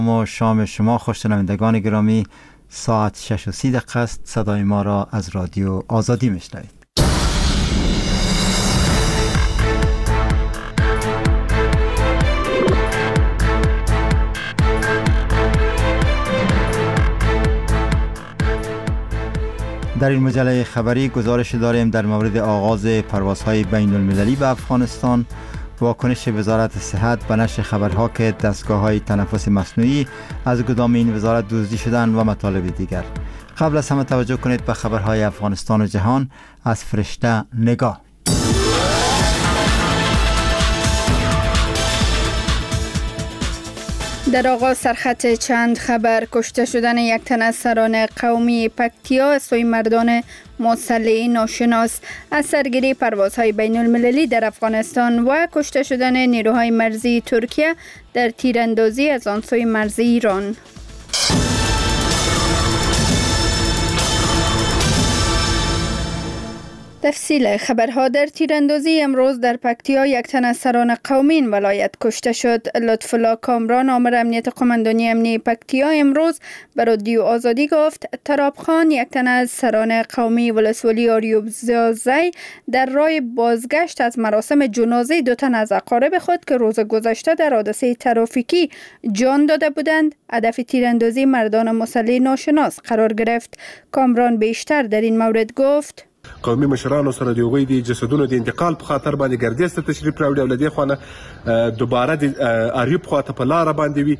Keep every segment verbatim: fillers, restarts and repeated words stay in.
ما شام شما خوش‌شنوندگان گرامی، ساعت شش و سی دقیقه است. صدای ما را از رادیو آزادی میشنوید. در این مجله خبری گزارش داریم در مورد آغاز پروازهای بین المللی به افغانستان، واکنش وزارت صحت به نشر خبرها که دستگاه‌های تنفس مصنوعی از گدام این وزارت دزدی شدند و مطالب دیگر. قبل از همه توجه کنید به خبرهای افغانستان و جهان از فرشته نگاه. در آغاز سرخط چند خبر: کشته شدن یک تن از سران قومی پکتیا از سوی مردان مسلح ناشناس، از سرگیری پروازهای بین المللی در افغانستان و کشته شدن نیروهای مرزی ترکیه در تیراندازی از آن سوی مرز ایران. تفصیل خبرها: در تیراندازی امروز در پکتیا یک تن از سران قومی این ولایت کشته شد. لطف‌الله کامران، آمر امنیت قماندانی امنی پکتیا، امروز به رادیو آزادی گفت تراب خان، یک تن از سران قومی ولسوالی آریوب زازی، در راه بازگشت از مراسم جنازه دو تن از اقارب خود که روز گذشته در حادثه ترافیکی جان داده بودند، هدف تیراندازی مردان مسلح ناشناس قرار گرفت. کامران بیشتر در این مورد گفت: قومي مشرانو سره د هغوی د جسدونو د انتقال په خاطر باندې ګردیز ته تشریف راوړي او له دې خوا نه دوباره د اریوب خوا ته په لاره باندې وي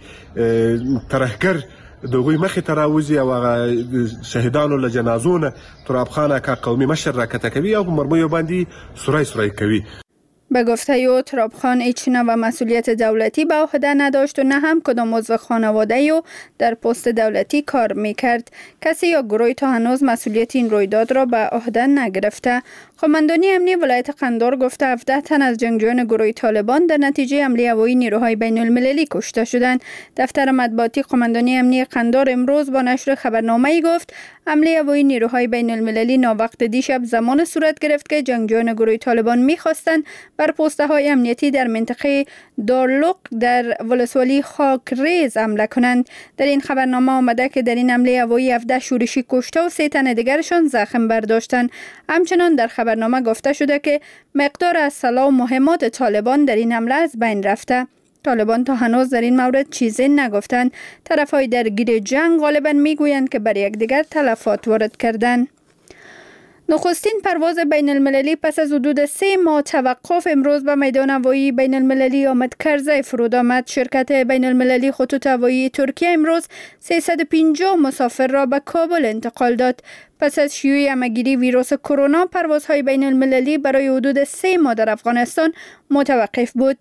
ترهګر د هغوی مخې ته راوځي او هغه شهیدانو له جنازو نه تراب خان اکا قومي مشر راکته کوي او په مرمیو باندې سوری سوری کوي. به گفته او تراب خان هیچ نوع مسئولیت دولتی به عهده نداشت و نه هم کدام عضو خانواده او در پست دولتی کار میکرد. کسی یا گروهی تا هنوز مسئولیت این رویداد را به عهده نگرفته. قماندانی امنی ولایت قندار گفته هفده تن از جنگجویان گروه طالبان در نتیجه حمله هوایی نیروهای بین المللی کشته شدند. دفتر مطبوعاتی قماندانی امنی قندار امروز با نشر خبرنامه‌ای گفت حمله هوایی نیروهای بین المللی ناوقت دیشب زمان صورت گرفت که جنگجویان گروه طالبان می‌خواستند بر پسته های امنیتی در منطقه دارلوق در ولسوالی خاکریز حمله کنند. در این خبرنامه آمده که در این حمله هوایی هفده شورشی کشته و سه تن دیگرشان زخم برداشتند. همچنان در خبرنامه گفته شده که مقدار اسلحه و مهمات طالبان در این حمله از بین رفته. طالبان تا هنوز در این مورد چیزی نگفتند. طرفهای درگیر جنگ غالبا میگویند که بر یکدیگر تلفات وارد کردند. نخستین پرواز بین المللی پس از حدود سه ماه توقف امروز به میدان هوایی بین المللی آمد کرزی فرود آمد. شرکت بین المللی خطوط هوایی ترکیه امروز سیصد و پنجاه مسافر را به کابل انتقال داد. پس از شیوع همه‌گیری ویروس کرونا، پروازهای بین المللی برای حدود سه ماه در افغانستان متوقف بود.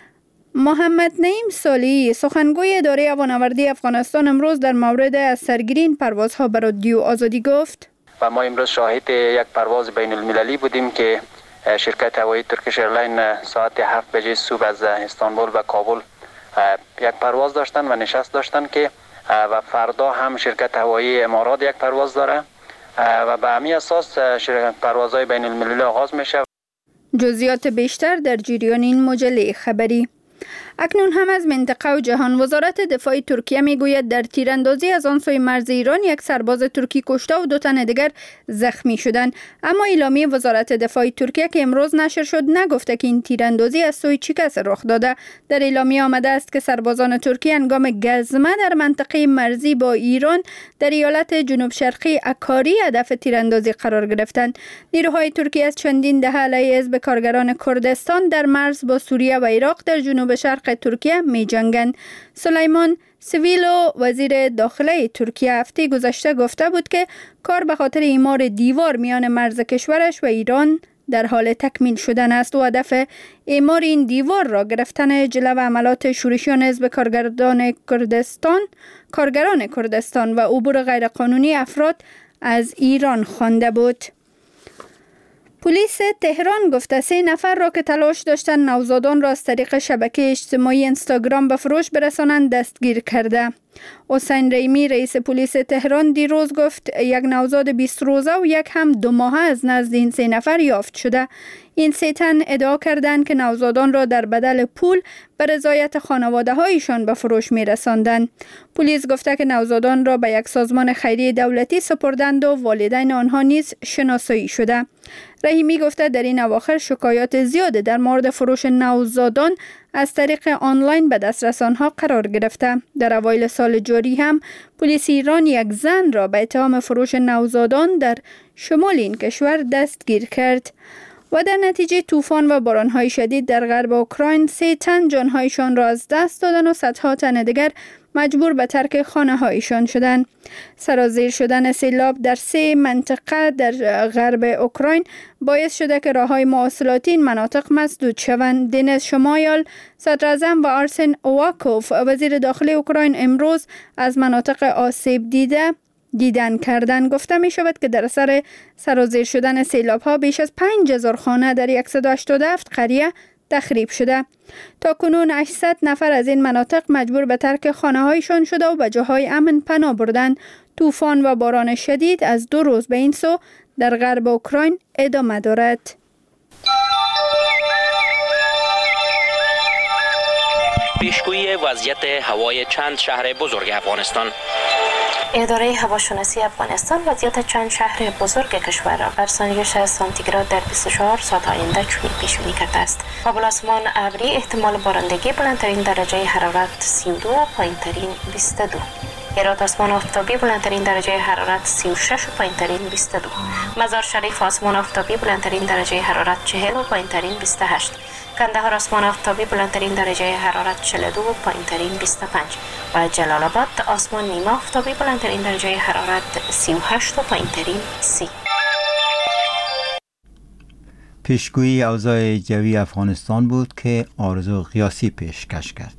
محمد نعیم صالحی، سخنگوی اداره هوانوردی افغانستان، امروز در مورد از سرگیری این پروازها به رادیو آزادی گفت: و ما امروز شاهد یک پرواز بین المللی بودیم که شرکت هوایی ترکیش ایرلاین ساعت هفت بجه صبح از استانبول و کابل یک پرواز داشتن و نشست داشتن که و فردا هم شرکت هوایی امارات یک پرواز داره و به همین اساس پروازهای بین المللی آغاز میشه. جزئیات بیشتر در جریان این مجله خبری. اکنون هم از منطقه و جهان. وزارت دفاع ترکیه میگوید در تیراندازی از آن سوی مرز ایران یک سرباز ترکی کشته و دو تن دیگر زخمی شدند. اما اعلامیه وزارت دفاع ترکیه که امروز نشر شد نگفته که این تیراندازی از سوی چه کس رخ داده. در اعلامیه آمده است که سربازان ترکی هنگام گزمه در منطقه مرزی با ایران در ایالت جنوب شرقی اکاری هدف تیراندازی قرار گرفتند. نیروهای ترکی از چندین دهه علیه حزب کارگران کردستان در مرز با سوریه و عراق در جنوب شرق ترکیه می جنگند. سلیمان سویلو، وزیر داخله ترکیه، هفته گذشته گفته بود که کار به خاطر اعمار دیوار میان مرز کشورش و ایران در حال تکمیل شدن است و هدف اعمار این دیوار را گرفتن جلو عملات شورشیان حزب کارگران کردستان، کارگران کردستان و عبور غیرقانونی افراد از ایران خوانده بود. پلیس تهران گفته سه نفر را که تلاش داشتند نوزادان را از طریق شبکه اجتماعی اینستاگرام به فروش برسانند دستگیر کرده. حسین ریمی رئیس پلیس تهران دیروز گفت یک نوزاد بیست روزه و یک هم دو ماهه از نزد این سه نفر یافت شده. این سه تن ادعا کردند که نوزادان را در بدل پول به رضایت خانواده هایشان به فروش می رساندند. پلیس گفته که نوزادان را به یک سازمان خیریه دولتی سپردند و والدین آنها نیز شناسایی شده. رحیمی گفته در این اواخر شکایات زیاده در مورد فروش نوزادان از طریق آنلاین به دسترس آنها قرار گرفته. در اوایل سال جاری هم پلیس ایران یک زن را به اتهام فروش نوزادان در شمال این کشور دستگیر کرد. و در نتیجه طوفان و باران‌های شدید در غرب اوکراین سه تن جانهایشان را از دست دادن و صدها تن دیگر مجبور به ترک خانه‌هایشان شدند. سرازیر شدن سیلاب در سه منطقه در غرب اوکراین باعث شده که راه‌های مواصلاتی این مناطق مسدود شوند. دنیس شمایال، صدر اعظم و آرسن اوواکوف، وزیر داخلی اوکراین، امروز از مناطق آسیب دیده دیدن کردن. گفته می شود که در اثر سرازیر شدن سیلاب ها بیش از پنج هزار خانه در صد و هشتاد و هفت قریه تخریب شده. تا کنون هشتصد نفر از این مناطق مجبور به ترک خانه هایشان شده و به جاهای امن پناه بردند. طوفان و باران شدید از دو روز به این سو در غرب اوکراین ادامه دارد. پیشگویی وضعیت هوای چند شهر بزرگ افغانستان. اداره هواشناسی افغانستان وضعیت چند شهر بزرگ کشور را بر سانیش سانتیگراد در بیست و چهار ساعت آینده چنین پیش بینی کرده است. کابل آسمان ابری، احتمال بارندگی، بلندترین درجه حرارت سی و دو، پایینترین بیست و دو. هرات آسمان آفتابی، بلندترین درجه حرارت سی و شش و پایینترین بیست و دو. مزار شریف آسمان آفتابی، بلندترین درجه حرارت چهل و پایینترین بیست و هشت. کندهار آسمان آفتابی، بلندترین درجه حرارت چهل و دو و پایینترین بیست و پنج. و جلال آباد آسمان نیمه آفتابی، بلندترین درجه حرارت سی و هشت و پایینترین سی. پیشگویی اوضاع جوی افغانستان بود که آرزو قیاسی پیشکش کرد.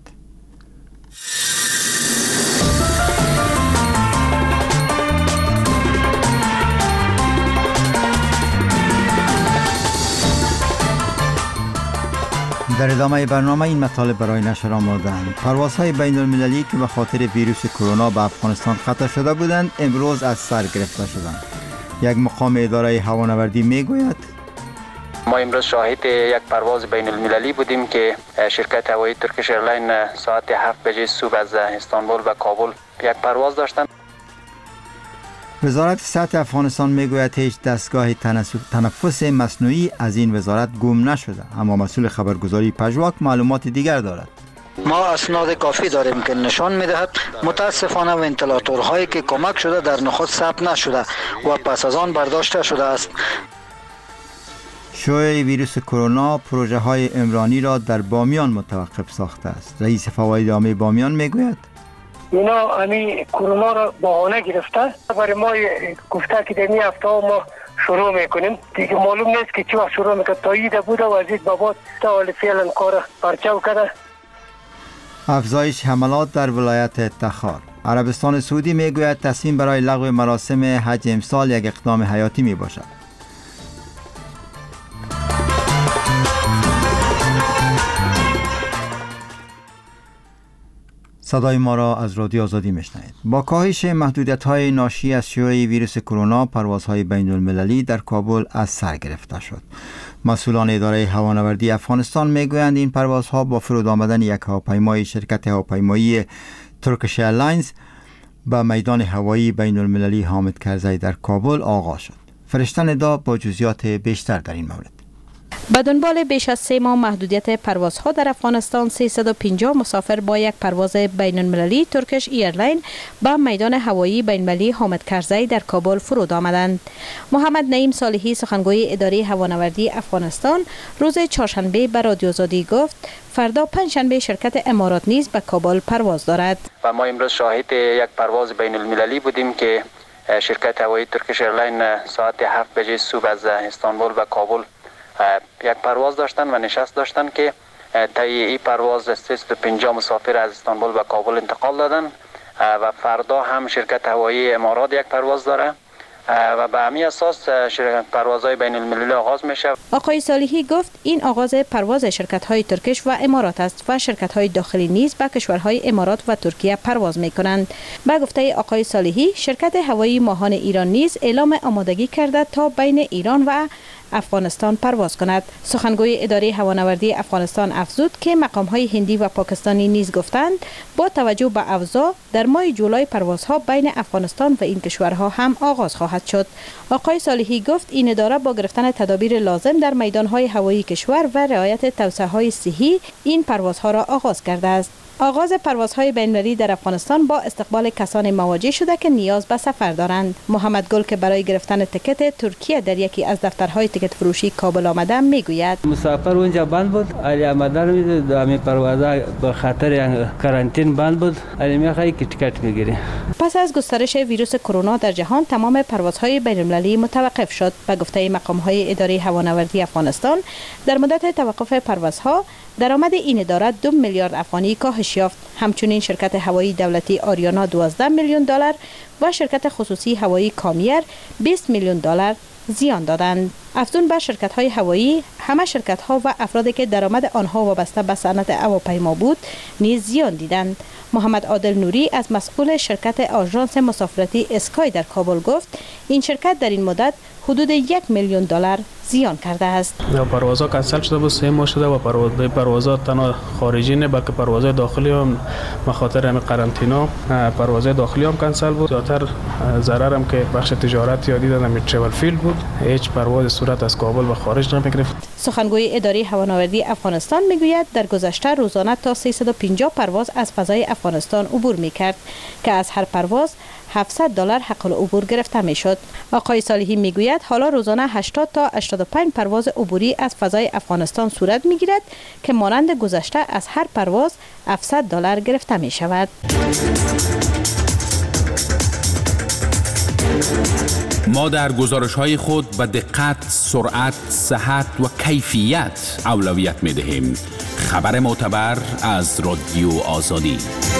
در ادامه برنامه این مطالب برای نشر آمدند. پروازهای بین المللی که به خاطر ویروس کرونا به افغانستان خطا شده بودند امروز از سر گرفته شدند. یک مقام اداره هوانوردی میگوید ما امروز شاهد یک پرواز بین المللی بودیم که شرکت هوایی ترکیش ایرلاین ساعت هفت بجه صبح از استانبول به کابل یک پرواز داشتند. وزارت صحت افغانستان میگوید هیچ دستگاه تنفس مصنوعی از این وزارت گم نشده، اما مسئول خبرگزاری پژواک معلومات دیگر دارد. ما اسناد کافی داریم که نشان میدهد متاسفانه ونتیلاتورهایی که کمک شده در نخست ثبت نشده و پس از آن برداشته شده است. شیوع ویروس کرونا پروژه های عمرانی را در بامیان متوقف ساخته است. رئیس فواید عامه بامیان میگوید اینا همین کرونا را بهانه گرفته برای ما گفته که در این هفته ما شروع میکنیم. دیگه معلوم نیست که چی وقت شروع میکنه. تا ایده بوده و از این بابات تا حال فعلا کار پرچو کرده. افزایش حملات در ولایت تخار. عربستان سعودی میگوید تصمیم برای لغو مراسم حج امسال یک اقدام حیاتی میباشد. صدای ما را از رادیو آزادی میشنوید. با کاهش محدودیت‌های ناشی از شیوع ویروس کرونا پروازهای بین المللی در کابل از سر گرفته شد. مسئولان اداره هوانوردی افغانستان میگویند این پروازها با فرود آمدن یک هواپیمای شرکت هواپیمایی ترکیش ایرلاینز به میدان هوایی بین المللی حامد کرزی در کابل آغاز شد. فرشته ندا با جزئیات بیشتر در این مورد. به دنبال بیش از سه ماه محدودیت پروازها در افغانستان سیصد و پنجاه مسافر با یک پرواز بین المللی ترکیش ایرلاین به میدان هوایی بین المللی حامد کرزی در کابل فرود آمدند. محمد نعیم صالحی سخنگوی اداره هوانوردی افغانستان روز چهارشنبه به رادیو آزادی گفت فردا پنجشنبه شرکت امارات نیز به کابل پرواز دارد. و ما امروز شاهد یک پرواز بین المللی بودیم که شرکت هوایی ترکیش ایرلاین ساعت هفت بجه صبح از استانبول به کابل یک پرواز داشتن و نشست داشتن که طی این پرواز سیصد و پنجاه مسافر از استانبول به کابل انتقال دادن و فردا هم شرکت هوایی امارات یک پرواز داره و به همین اساس پروازهای بین المللی آغاز میشه. آقای صالحی گفت این آغاز پرواز شرکت‌های ترکیش و امارات است و شرکت‌های داخلی نیز به کشورهای امارات و ترکیه پرواز می‌کنند. به گفته آقای صالحی، شرکت هوایی ماهان ایران نیز اعلام آمادگی کرده تا بین ایران و افغانستان پرواز کند. سخنگوی اداره هوانوردی افغانستان افزود که مقام‌های هندی و پاکستانی نیز گفتند با توجه به اوضاع در ماه جولای پروازها بین افغانستان و این کشورها هم آغاز خواهد شد. آقای صالحی گفت این اداره با گرفتن تدابیر لازم در میدان‌های هوایی کشور و رعایت توصیه‌های صحی این پروازها را آغاز کرده است. آغاز پروازهای بین‌المللی در افغانستان با استقبال کسان مواجه شده که نیاز به سفر دارند. محمد گل که برای گرفتن تکت ترکیه در یکی از دفترهای تکت فروشی کابل آمده میگوید مسافر اونجا بند بود، علی آمدن میده همین پروازها به خاطر کرانتین بند بود، علی میخوای که تکت میگیری. پس از گسترش ویروس کرونا در جهان تمام پروازهای بین‌المللی متوقف شد. به گفته مقام‌های اداره هوانوردی افغانستان در مدت توقف پروازها درآمد این اداره دو میلیارد افغانی کاهش یافت. همچنین شرکت هوایی دولتی آریانا دوازده میلیون دلار و شرکت خصوصی هوایی کامیر بیست میلیون دلار زیان دادند. افزون بر شرکت‌های هوایی، همه شرکت‌ها و افرادی که درآمد آنها وابسته به صنعت هواپیما بود نیز زیان دیدند. محمد عادل نوری از مسئول شرکت آژانس مسافرتی اسکای در کابل گفت این شرکت در این مدت حدود یک میلیون دلار زیان کرده است. پروازها کنسل شده بود، سه ماه شده و پرواز پروازها تنها خارجی نه بلکه پروازهای داخلی هم بخاطر همین قرنطینه پروازهای داخلی هم کنسل بود. زیاتر ضرر هم که بخش تجارت یا دیدن همین ترافل فیلد بود، هیچ پرواز صورت از کابل و خارج نمی‌گرفت. سخنگوی اداره هوانوردی افغانستان میگوید در گذشته روزانه تا سیصد و پنجاه پرواز از فضای افغانستان عبور میکرد که از هر پرواز هفتصد دلار حق العبور گرفته میشد. آقای صالحی میگوید حالا روزانه هشتاد تا هشتاد و پنج پرواز عبوری از فضای افغانستان صورت میگیرد که مانند گذشته از هر پرواز هفتصد دلار گرفته می شود. ما در گزارش‌های خود به دقت، سرعت، صحت و کیفیت اولویت می‌دهیم. خبر معتبر از رادیو آزادی.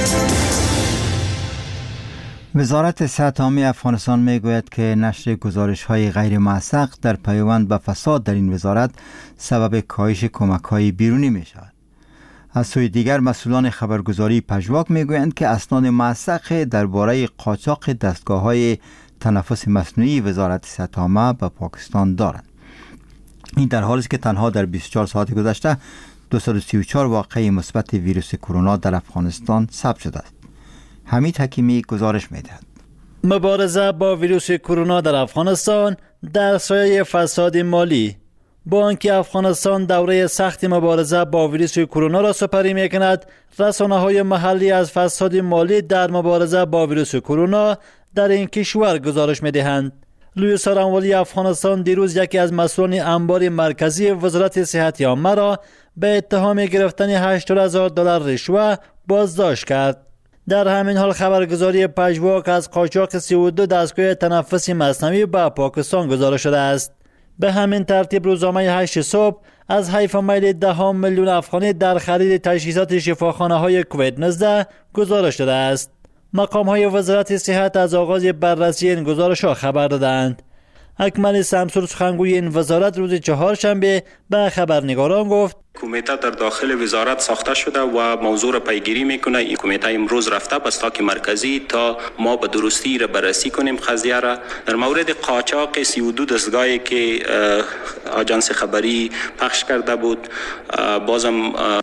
وزارت صحت عامه افغانستان میگوید که نشر گزارش‌های غیر موثق در پیوند به فساد در این وزارت سبب کاهش کمک‌های بیرونی می‌شود. از سوی دیگر مسئولان خبرگزاری پژواک میگویند که اسناد موثق درباره قاچاق دستگاه‌های تنفس مصنوعی وزارت صحت عامه به پاکستان دارند. این در حالی است که تنها در بیست و چهار ساعت گذشته دویست و سی و چهار واقعه مثبت ویروس کرونا در افغانستان ثبت شده است. حمید حکیمی گزارش می‌دهد. مبارزه با ویروس کرونا در افغانستان در سایه فساد مالی. با آنکه افغانستان دوره سخت مبارزه با ویروس کرونا را سپری می‌کند، رسانه‌های محلی از فساد مالی در مبارزه با ویروس کرونا در این کشور گزارش می‌دهند. لوی سارانوالی افغانستان دیروز یکی از مسئولان انبار مرکزی وزارت صحت عامه را به اتهام گرفتن هشتاد هزار دلار رشوه بازداشت کرد. در همین حال خبرگزاری پژواک از قاچاق سی و دو دستگاه تنفس مصنوعی به پاکستان گزارش شده است. به همین ترتیب روزنامه هشت صبح از حیف میل ده میلیون افغانی در خرید تجهیزات شفاخانه‌های کووید نوزده گزارش داده است. مقام‌های وزارت صحت از آغاز بررسی این گزارش‌ها خبر دادند. اکمل سمسور سخنگوی این وزارت روز چهارشنبه به خبرنگاران گفت کمیته در داخل وزارت ساخته شده و موضوع را پیگیری میکنه. این کمیته امروز رفته به استاک مرکزی تا ما به درستی را بررسی کنیم قضیه را. در مورد قاچاق سی و دو دستگاهی که آژانس خبری پخش کرده بود، بازم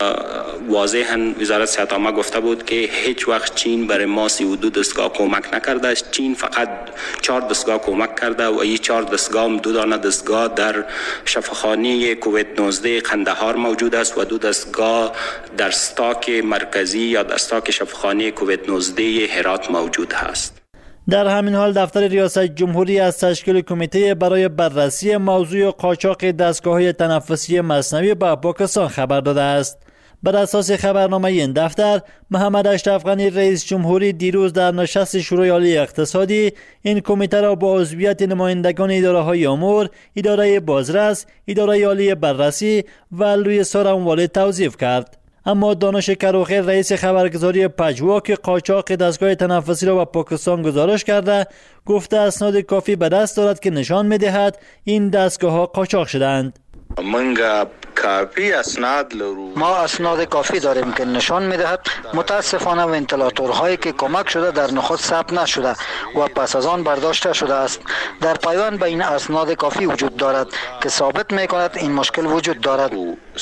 واضحاً وزارت صحت عامه گفته بود که هیچ وقت چین برای ما سی و دو دستگاه کمک نکرده است. چین فقط چهار دستگاه کمک کرده و این چهار دستگاه هم دو دانه دستگاه در شفاخانه کووید نوزده قندهار موجود است و دو دستگاه در استاک مرکزی یا در استاک شفاخانه کووید نوزده هرات موجود است. در همین حال دفتر ریاست جمهوری از تشکیل کمیته برای بررسی موضوع قاچاق دستگاه‌های تنفسی مصنوعی به پاکستان خبر داده است. بر اساس خبرنامه این دفتر، محمد اشرف غنی رئیس جمهوری دیروز در نشست شورای عالی اقتصادی این کمیته را با عضویت نمایندگان اداره‌های امور، اداره بازرس، اداره عالی بررسی و لوی سارانوالی توظیف کرد. اما دانش کروخی رئیس خبرگزاری پژواک قاچاق دستگاه تنفسی را به پاکستان گزارش کرده، گفته اسناد کافی به دست دارد که نشان می‌دهد این دستگاه ها قاچاق شدند. منگا کافی اسناد لرو ما اسناد کافی داریم که نشان میدهد متاسفانه ونتیلاتورهایی که کمک شده در نخست ثبت نشده و پس از آن برداشته شده است. در پیوند به این اسناد کافی وجود دارد که ثابت میکند این مشکل وجود دارد.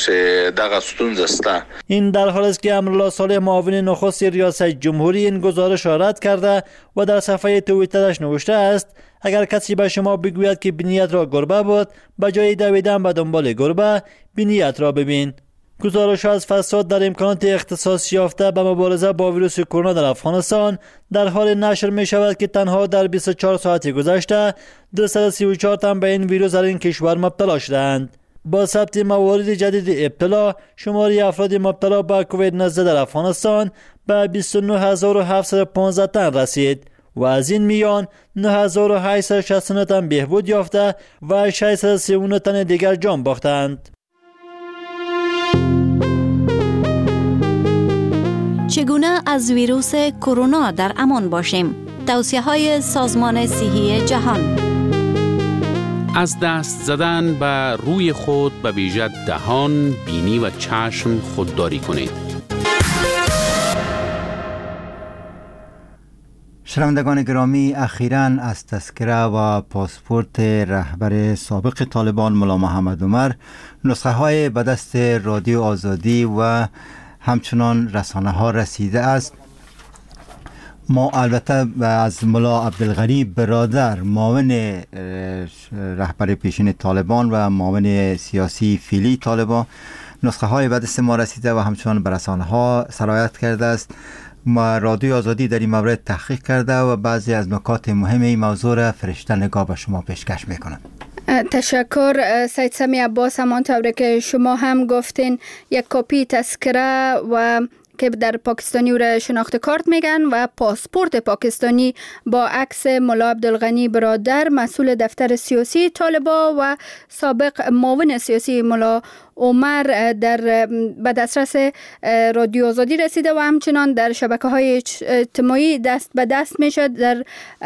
این در حالی است که امرالله صالح معاون نخست ریاست جمهوری این گزارش را رد کرده و در صفحه توییترش نوشته است: اگر کسی به شما بگوید که بینیت را گربه بود، به جای دویدن به دنبال گربه بینیت را ببین. گزارش از فساد در امکانات اختصاص یافته به مبارزه با ویروس کرونا در افغانستان در حال نشر می شود که تنها در بیست و چهار ساعت گذشته دویست و سی و چهار تن به این ویروس در این کشور مبتلا شدند. با ثبت موارد جدید ابتلا، شماری افراد مبتلا به کووید نوزده در افغانستان به بیست و نه هزار و هفتصد و پانزده تن رسید و از این میان نه هزار و هشتصد و شصت و نه تن بهبود یافته و ششصد و سی و نه تن دیگر جان باختند. چگونه از ویروس کرونا در امان باشیم؟ توصیه‌های سازمان صحی جهان. از دست زدن به روی خود به ویژه دهان، بینی و چشم خودداری کنید. شنوندگان گرامی، اخیراً از تذکره و پاسپورت رهبر سابق طالبان ملا محمد عمر نسخه های به دست رادیو آزادی و همچنان رسانه ها رسیده است. ما البته از ملا عبدالغنی برادر، معاون رهبر پیشین طالبان و معاون سیاسی فعلی طالبان، نسخه های به دست ما رسیده و همچنان به رسانه ها سرایت کرده است. ما رادیو آزادی در این مورد تحقیق کرده و بعضی از نکات مهم این موضوع را فرشته نگاه به شما پیشکش میکنند. تشکر سید سمی عباس. همانطور که شما هم گفتین، یک کپی تذکره و که در پاکستانی او را شناخت کارت میگن و پاسپورت پاکستانی با عکس ملا عبدالغنی برادر، مسئول دفتر سیاسی طالبان و سابق معاون سیاسی ملا عمر در به دسترس رادیو آزادی رسیده و همچنان در شبکه‌های اجتماعی دست به دست میشد. در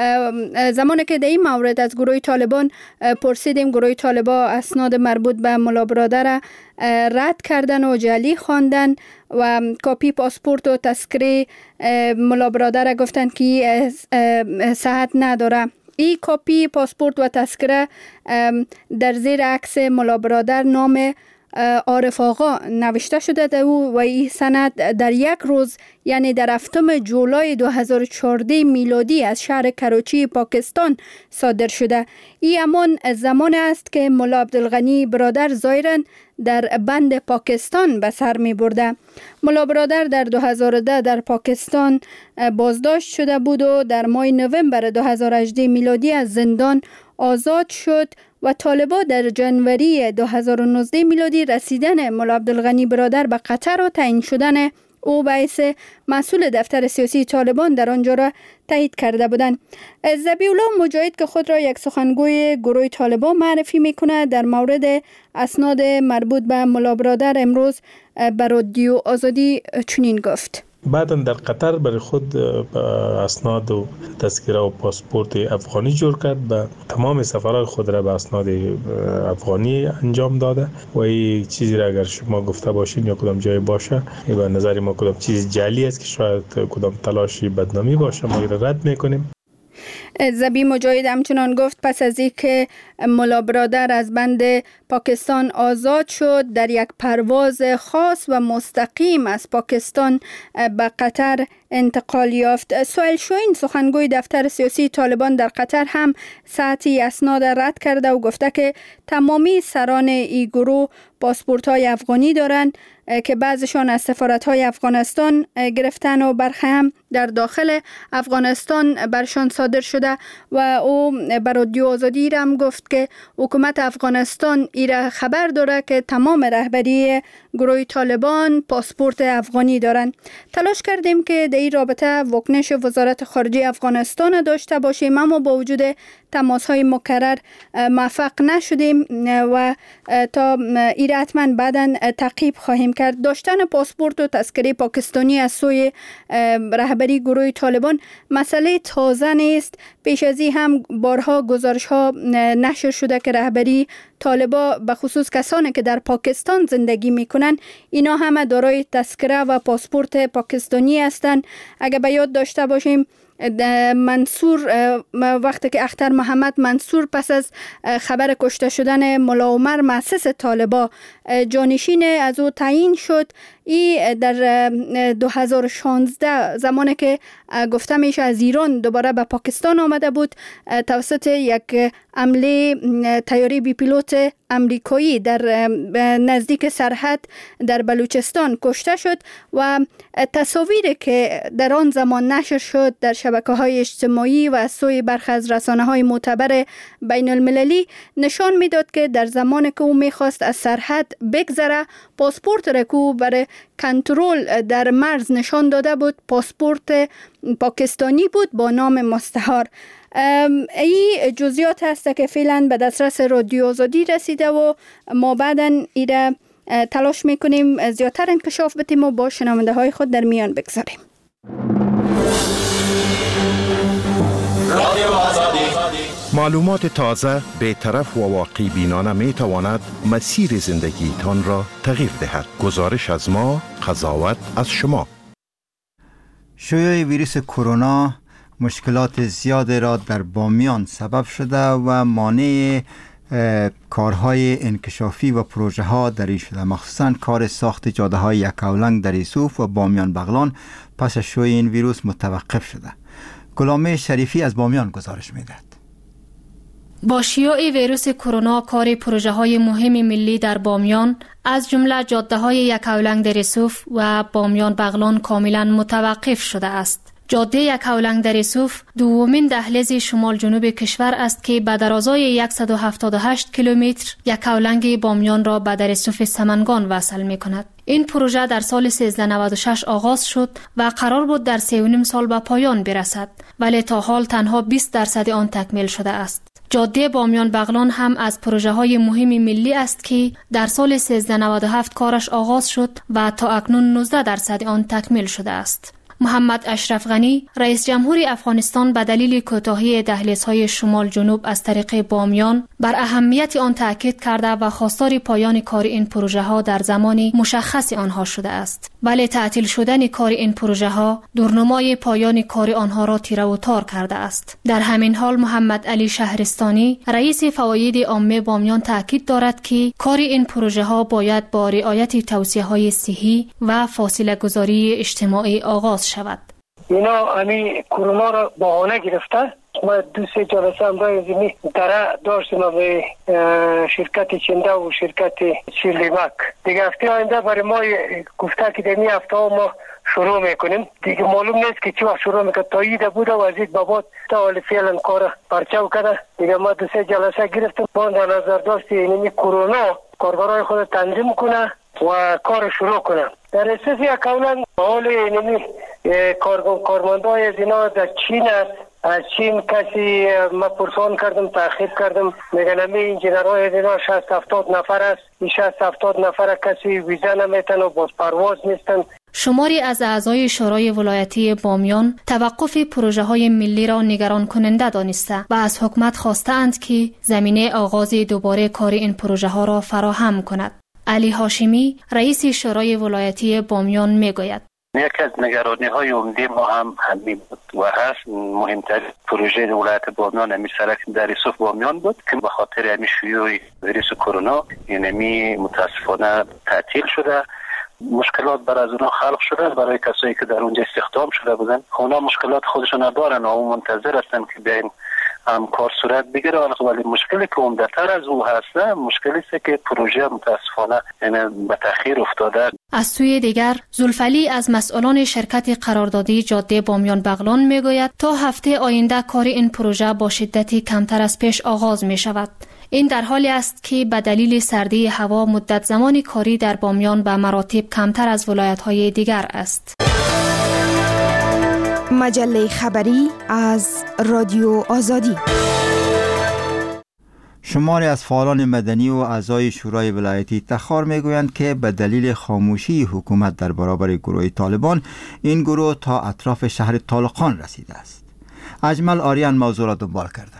زمانی که در این مورد از گروه طالبان پرسیدیم، گروه طالبان اسناد مربوط به ملا برادر رد کردن و جعلی خواندن و کاپی پاسپورت و تذکره ملا برادر گفتن که صحت نداره. این کاپی پاسپورت و تذکره در زیر عکس ملا برادر نام عارف آقا نوشته شده ده و این سند در یک روز، یعنی در هفتم جولای دو هزار و چهارده میلادی از شهر کراچی پاکستان صادر شده. این همان زمان است که ملا عبدالغنی برادر ظاهراً در بند پاکستان به سر می برده. ملا برادر در دو هزار و ده در پاکستان بازداشت شده بود و در ماه نوامبر دو هزار و هجده میلادی از زندان آزاد شد و طالبان در جنوری دو هزار و نوزده میلادی رسیدن ملا عبدالغنی برادر به قطر و تعیین شدن او به حیث مسئول دفتر سیاسی طالبان در آنجا را تایید کرده بودند. ذبیح الله مجاهد که خود را یک سخنگوی گروه طالبان معرفی میکنه، در مورد اسناد مربوط به ملا برادر امروز به رادیو آزادی چنین گفت: بعدا در قطر برای خود اسناد و تذکره و پاسپورت افغانی جور کرد. به تمام سفرهای خود را به اسناد افغانی انجام داده و این چیزی را اگر شما گفته باشین یا کدام جای باشه، به نظر ما کدام چیز جعلی است که شاید کدام تلاشی بدنامی باشه، ما را رد میکنیم. ذبیح مجاهد همچنان گفت پس از اینکه ملا برادر از بند پاکستان آزاد شد، در یک پرواز خاص و مستقیم از پاکستان به قطر انتقال یافت. سهیل شاهین سخنگوی دفتر سیاسی طالبان در قطر هم ساعتی اسناد رد کرده و گفته که تمامی سران این گروه پاسپورت های افغانی دارند که بعضشان از سفارت های افغانستان گرفتن و برخی هم در داخل افغانستان برشان صادر شده و او بر رادیو آزادی را هم گفت که حکومت افغانستان ایره خبر داره که تمام رهبری گروه طالبان پاسپورت افغانی دارند. تلاش کردیم که در این رابطه واکنش وزارت خارجه افغانستان داشته باشیم، اما با وجود تماس های مکرر موفق نشدیم و تا این حتما بعداً تعقیب خواهیم کرد. داشتن پاسپورت و تذکره پاکستانی از سوی رهبری گروه طالبان مسئله تازه نیست. پیش از این هم بارها گزارش ها نشر شده که رهبری طالبا به خصوص کسانی که در پاکستان زندگی میکنن اینا همه دارای تذکره و پاسپورت پاکستانی هستند. اگر به یاد داشته باشیم منصور وقتی که اختر محمد منصور پس از خبر کشته شدن ملا عمر مؤسس طالبا جانشین از او تعیین شد، ای در دو هزار و شانزده زمانی که گفته میشه از ایران دوباره به پاکستان آمده بود، توسط یک حمله طیاره بی پیلوت امریکایی در نزدیک سرحد در بلوچستان کشته شد و تصاویری که در آن زمان نشر شد در شبکه‌های اجتماعی و از سوی برخی از رسانه‌های معتبر بین المللی نشان میداد که در زمانی که او میخواست از سرحد بگذره، پاسپورت را که او برای کنترل در مرز نشان داده بود پاسپورت پاکستانی بود با نام مستعار. این جزئیات هست که فعلا به دسترس رادیو آزادی رسیده و ما بعداً ایره تلاش میکنیم زیادتر انکشاف بدیم و با شنونده های خود در میان بگذاریم. معلومات تازه، بی‌طرف و واقعی بینانه می تواند مسیر زندگی تان را تغییر دهد. گزارش از ما، قضاوت از شما. شیوع ویروس کرونا مشکلات زیاد را در بامیان سبب شده و مانع کارهای انکشافی و پروژه ها در این شده، مخصوصا کار ساخت جاده های یکاولنگ در یوسف و بامیان بغلان پس از شیوع این ویروس متوقف شده. گلامه شریفی از بامیان گزارش میدهد. با شیوع ویروس کرونا کار پروژه های مهم ملی در بامیان از جمله جاده های یکاولنگ در یوسف و بامیان بغلان کاملا متوقف شده است. جاده یکاولنگ در یوسف دومین دهلیز شمال جنوب کشور است که به درازای صد و هفتاد و هشت کیلومتر یکاولنگ بامیان را به در یوسف سمنگان وصل می کند. این پروژه در سال سیزده نود و شش آغاز شد و قرار بود در سه و نیم سال به پایان برسد، ولی تا حال تنها بیست درصد آن تکمیل شده است. جاده بامیان بغلان هم از پروژه های مهم ملی است که در سال سیزده نود و هفت کارش آغاز شد و تا اکنون نوزده درصد آن تکمیل شده است. محمد اشرف غنی رئیس جمهور افغانستان به دلیل کوتاهی دهلیزهای شمال جنوب از طریق بامیان بر اهمیت آن تاکید کرده و خواستار پایان کار این پروژه ها در زمانی مشخص آنها شده است. ولی تعطیل شدن کار این پروژه ها دورنمای پایان کار آنها را تیره و تار کرده است. در همین حال محمد علی شهرستانی رئیس فواید عامه بامیان تاکید دارد که کار این پروژه ها باید با رعایت توصیه های صحی و فاصله گذاری اجتماعی آغاز شود. اینا امی کرونا را بهانه گرفته. ما دو سه جلسه هم رای زمین دره داشتیم به شرکت چنده و شرکت شیرلیمک. دیگه هفته آینده برای ما گفته که دمی هفته ها ما شروع میکنیم. دیگه معلوم نیست که چی وقت شروع میکنه. تایید بوده و از این بابات تا حال فعلا کار پرچاو کرده. دیگه ما دو سه جلسه گرفتیم. ما در نظر داشت اینمی کرونا کاربرای خود تنظیم کنه و کار شروع کنه. در اساس یکاولنگ حال اینمی کارمندای از اینا در چین است. از چین کسی ما پرسان کردم تحقیق کردم میگن امی انجینرهای از اینا شصت هفتاد نفر است. این شصت هفتاد نفر کسی ویزا نمیتن و باز پرواز نیستن. شماری از اعضای شورای ولایتی بامیان توقف پروژه های ملی را نگران کننده دانسته و از حکومت خواستند که زمینه آغاز دوباره کار این پروژه ها را فراهم کند. علی هاشمی رئیس شورای ولایتی بامیان میگوید یکی از نگرانی های عمده ما هم همین بود و هست. مهمترین پروژه ولایت بامیان امی سرک در یوسف بامیان بود که به خاطر امی شیوع ویروس کرونا یعنی متاسفانه تعطیل شده. مشکلات بر از اونها خلق شده برای کسایی که در اونجا استخدام شده بودن. اونا مشکلات خودشون دارن و منتظر هستن که بیاین هم کار صورت بگیره، ولی مشکلی که عمدتر از او هست مشکلی است که پروژه متاسفانه به تأخیر افتاده. از سوی دیگر زلفعلی از مسئولان شرکت قراردادی جاده بامیان بغلان میگوید تا هفته آینده کار این پروژه با شدتی کمتر از پیش آغاز می شود. این در حالی است که به دلیل سردی هوا مدت زمانی کاری در بامیان به مراتب کمتر از ولایت‌های دیگر است. مجله خبری از رادیو آزادی. شماری از فعالان مدنی و اعضای شورای ولایتی تخار میگویند که به دلیل خاموشی حکومت در برابر گروه طالبان این گروه تا اطراف شهر طالقان رسیده است. اجمل آریان موضوع را دنبال کرده.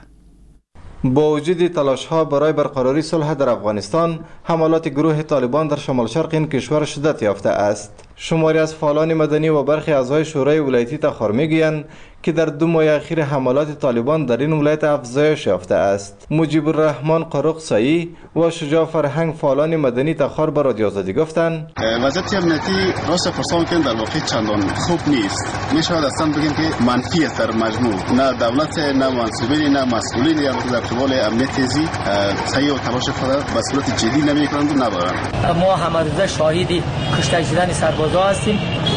با وجود تلاش ها برای برقراری صلح در افغانستان، حملات گروه طالبان در شمال شرق این کشور شدت یافته است. شماری از فعالان مدنی و برخی اعضای شورای ولایتی تخار میگویند که در دو ماه اخیر حملات طالبان در این ولایت افزایش یافته است. مجیب الرحمن قرق سایی و شجاع فرهنگ فعالان مدنی تخار به رادیو آزادی گفتند وضعیت امنیتی راست فرسان که در واقع چندان خوب نیست. میشود اصلا بگیم که منفی است در مجموع. نه دولت، نه منصوبین، نه مسئولین یا در قبال امنیت تیزی سعی و تلاش خود به صورت جدی نمیکنند و ندارند. ما همه شاهدی کشته شدن سربازا هستیم.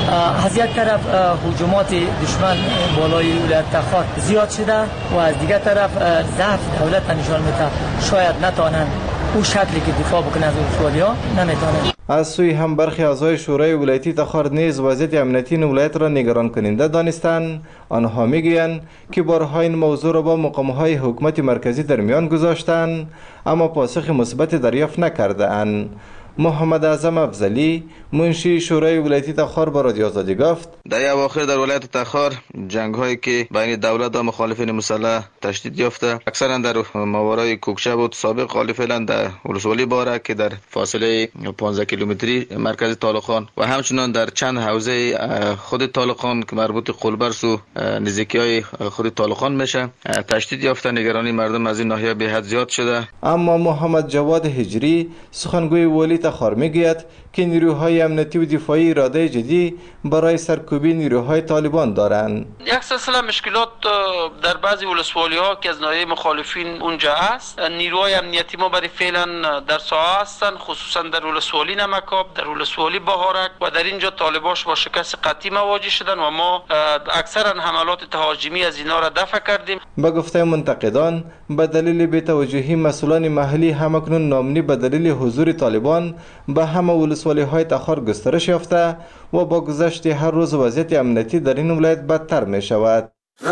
از یک طرف هجومات دشمن بالای ولایت تخار زیاد شده و از دیگر طرف ضعف دولت نشان میده. شاید نتوانند او شکلی که دفاع بکنه از ولسوالی‌ها نمیتونند. از سوی هم برخی اعضای شورای ولایتی تخار نیز وضعیت امنیتی ولایت را نگران کننده دانستند. آنها میگویند که بارها این موضوع را با مقام‌های حکومت مرکزی در میان گذاشتند اما پاسخ مثبت دریافت نکرده‌اند. محمد اعظم افضلی منشی شورای ولایتی تخار با رادیو آزادی گفت در اواخر در ولایت تخار جنگ هایی که بین دولت و مخالفین مسلح تشدید یافته اکثرا در ماورای کوکشه بود. سابق حال فعلا در ولسوالی باره که در فاصله پانزده کیلومتری مرکز طالقان و همچنان در چند حوزه خود طالقان که مربوط قلبرس و نزدیکی های خود طالقان میشه تشدید یافته. نگرانی مردم از این ناحیه به حد زیاد شده. اما محمد جواد هجری سخنگوی والی تخار میگوید که نیروهای امنیتی و دفاعی اراده جدی برای سرکوبی نیروهای طالبان دارند. یک سلسله مشکلات در بعضی ولسوالی ها که از ناحیه مخالفین اونجا است. نیروهای امنیتی ما برای فعلا در ساحه هستند، خصوصا در ولسوالی نمکاب، در ولسوالی بهارک و در اینجا طالباش با شکست قطعی مواجه شدن و ما اکثرا حملات تهاجمی از اینا را دفع کردیم. به گفته منتقدان به دلیل بی‌توجهی مسئولان محلی همکنون ناامنی به دلیل حضور طالبان به همه ولسوالی های تخار گسترش یافته و با گذشت هر روز وضعیت امنیتی در این ولایت بدتر می شود.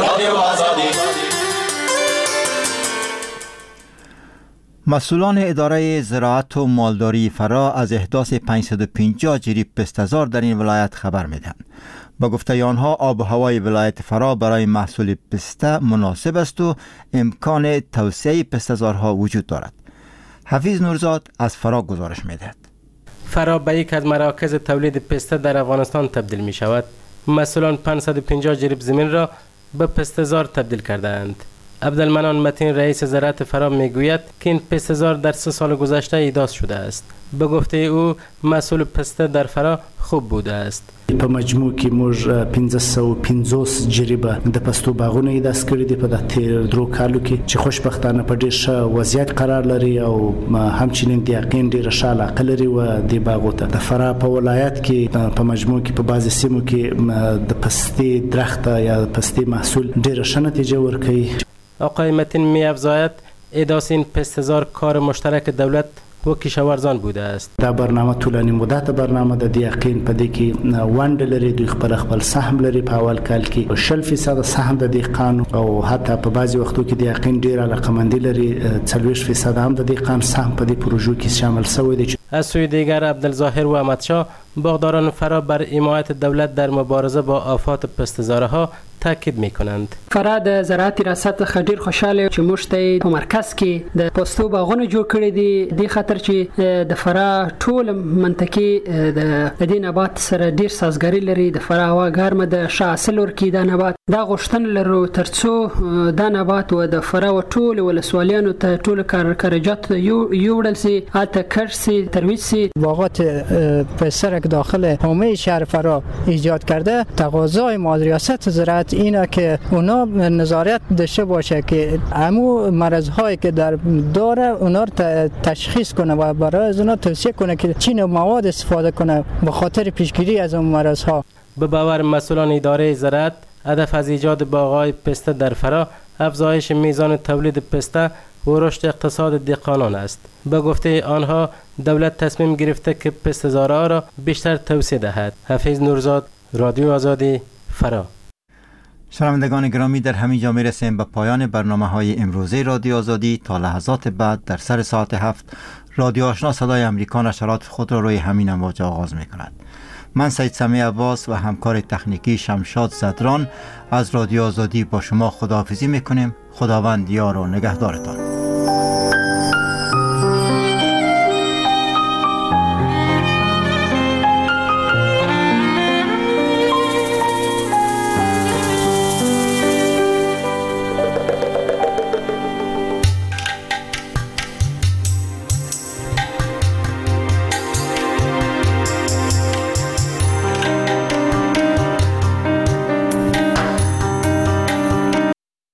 مسئولان اداره زراعت و مالداری فرا از احداث پانصد و پنجاه جریب پسته‌زار در این ولایت خبر میدهند. با گفته آنها آب و هوای ولایت فرا برای محصول پسته مناسب است و امکان توسعه پسته‌زارها وجود دارد. حفیظ نورزاد از فرا گزارش میدهد. فرا به یک از مراکز تولید پسته در افغانستان تبدیل می شود. مسئولان پانصد و پنجاه جریب زمین را به پسته‌زار تبدیل کردند. عبدالمنان متین رئیس زراعت فرا میگوید که این پسته‌زار در سه سال گذشته ایجاد شده است. به گفته او محصول پسته در فرا خوب بوده است. په مجموع کې موږ پنځه سوه پنځوس جریبه د پستو باغونه ایجاد کړي دي په د تیر درو کالو کې چې خوشبختانه په ډیر ښه وضعیت قرار لري او همچنین د یقین ډیر ښه علاقه لري و د باغو ته د فرا په ولایت کې په مجموع کې په بعضی سیمو کې د پستې درخت یا پستې محصول ډیر ښه نتیجه ورکوي. آقای متین می افزاید ایجاد این پسته‌زار کار مشترک دولت و کشاورزان بوده است. دا برنامه طولانی مدت برنامه د یقین په دې کې ونډه لري، دوی خپل خپل سهم لري. په اول کال کې شل فیصد سهم د دهقان او حتی په بعضی وختو کې د یقین ډیر علاقمندي لري، څلوېښت فیصد هم د دهقان سهم په دې پروژو کې شامل شوی دی. از سوی دیگر عبدالظاهر و احمدشاه باغداران فرا بر حمایت دولت در مبارزه با آفات پسته‌زارها تاکید میکنند. فرا د زراعت ریاست څخه ډیر خوشاله چې موږ ته په مرکز کې د پستو باغونه جوړ کړي دي. د خاطر چې د فرا ټول منطقه د دې نبات سره ډیر سازګاری لري. د فرا هوا ګرمه د شاصل ورکی د نبات دا غوښتن لرو ترڅو د نبات و د فرا و ټول ولسوالیانو ته ټول کارجات یوړل سي، البته کرسي ترویج سي. باغات پسته که داخل حومه شهر فرا ایجاد کرده، تقاضای مال ریاست زراعت اینه که اونا نظارت داشته باشه که همو مرض‌هایی که در داره اونا رو تشخیص کنه و برای از اونا توصیه کنه که چی نوع مواد استفاده کنه به خاطر پیشگیری از اون مرض‌ها. به باور مسئولان اداره زراعت، هدف از ایجاد باغ‌های پسته در فرا افزایش میزان تولید پسته و رشد اقتصاد دهقانان است. به گفته آنها دولت تصمیم گرفته که پسته‌زارها را بیشتر توسعه دهد. حفیظ نورزاد، رادیو آزادی، فرا. شنوندگان گرامی، در همین جا میرسیم به پایان برنامه های امروزه رادیو آزادی. تا لحظات بعد در سر ساعت هفت رادیو آشنا صدای امریکا نشرات خود را روی همین امواج آغاز می کند. من سید سمیع عباس و همکار تکنیکی شمشاد زدران از رادیو آزادی با شما خداحافظی می کنیم. خداوند یار و نگهدارتان.